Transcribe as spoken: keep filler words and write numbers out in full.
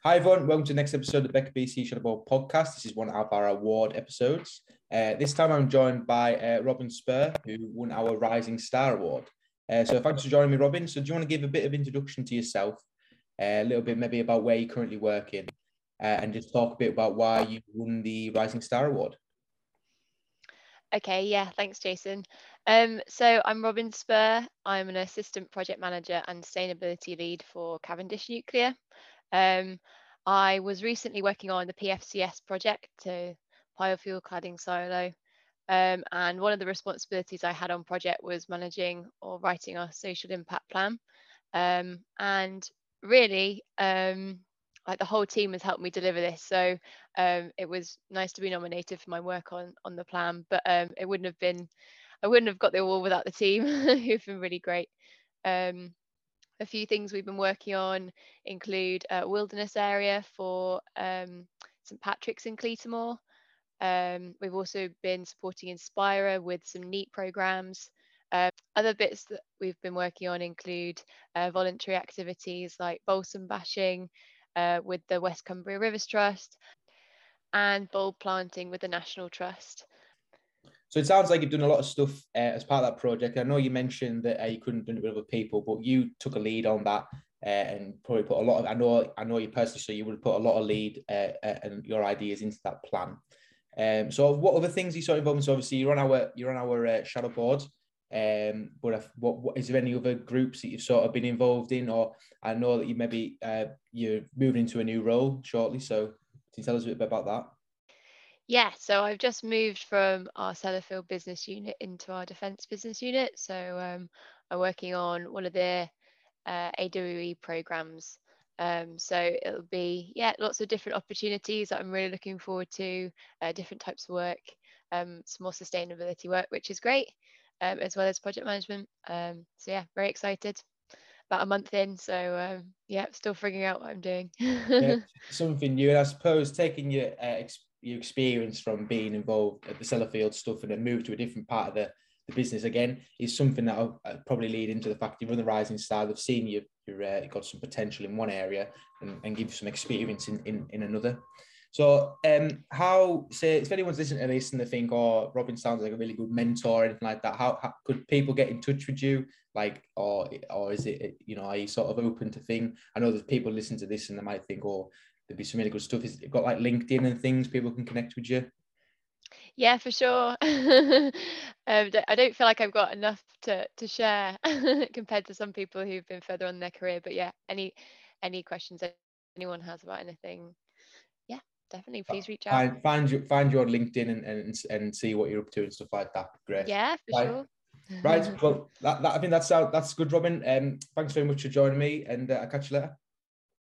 Hi everyone, welcome to the next episode of the Becca B C Shuttleball podcast. This is one of our award episodes. Uh, this time I'm joined by uh, Robin Spur, who won our Rising Star Award. Uh, so thanks for joining me, Robin. So do you want to give a bit of introduction to yourself, uh, a little bit maybe about where you're currently working, uh, and just talk a bit about why you won the Rising Star Award? Okay, yeah, thanks, Jason. Um, so I'm Robin Spur. I'm an assistant project manager and sustainability lead for Cavendish Nuclear. Um, I was recently working on the P F C S project, to biofuel cladding silo. Um, and one of the responsibilities I had on project was managing or writing our social impact plan. Um, and really, um, like the whole team has helped me deliver this. So um, it was nice to be nominated for my work on on the plan, but um, it wouldn't have been, I wouldn't have got the award without the team, who've been really great. Um, a few things we've been working on include a wilderness area for um, St Patrick's in Cleatamore. Um, we've also been supporting Inspira with some NEAT programs. Uh, other bits that we've been working on include uh, voluntary activities like balsam bashing uh, with the West Cumbria Rivers Trust and bulb planting with the National Trust. So it sounds like you've done a lot of stuff uh, as part of that project. I know you mentioned that uh, you couldn't do it with other people, but you took a lead on that uh, and probably put a lot of. I know, I know you personally, so you would put a lot of lead uh, uh, and your ideas into that plan. Um, so what other things you saw involved in? So obviously you're on our you're on our uh, shadow board. Um, but if, what, what is there any other groups that you've sort of been involved in, or I know that you maybe uh, you're moving into a new role shortly. So can you tell us a bit about that? Yeah, so I've just moved from our Sellafield business unit into our defence business unit. So um, I'm working on one of the uh, A W E programs. Um, so it'll be, yeah, lots of different opportunities that I'm really looking forward to, uh, different types of work, um, some more sustainability work, which is great, um, as well as project management. Um, so yeah, very excited. About a month in, so um, yeah, still figuring out what I'm doing. Yeah, something new. And I suppose taking your uh, ex- your experience from being involved at the Sellafield stuff and then move to a different part of the, the business again is something that will uh, probably lead into the fact you're on the rising star. They've seen you, you're uh, got some potential in one area and, and give you some experience in, in, in another. So, um, how say if anyone's listening to this and they think, "Oh, Robin sounds like a really good mentor," or anything like that, how, how could people get in touch with you? Like, or or is it, you know, are you sort of open to thing? I know there's people listen to this and they might think, "Oh, there'd be some really good stuff." Is it got like LinkedIn and things people can connect with you? Yeah, for sure. um, I don't feel like I've got enough to to share compared to some people who've been further on in their career. But yeah, any any questions that anyone has about anything, yeah, definitely please reach out. Find find you find you on LinkedIn and, and and see what you're up to and stuff like that. Great. Yeah, for Right. sure. Right. Well, that, that I think that's out. That's good, Robin. Um, thanks very much for joining me, and uh, I'll catch you later.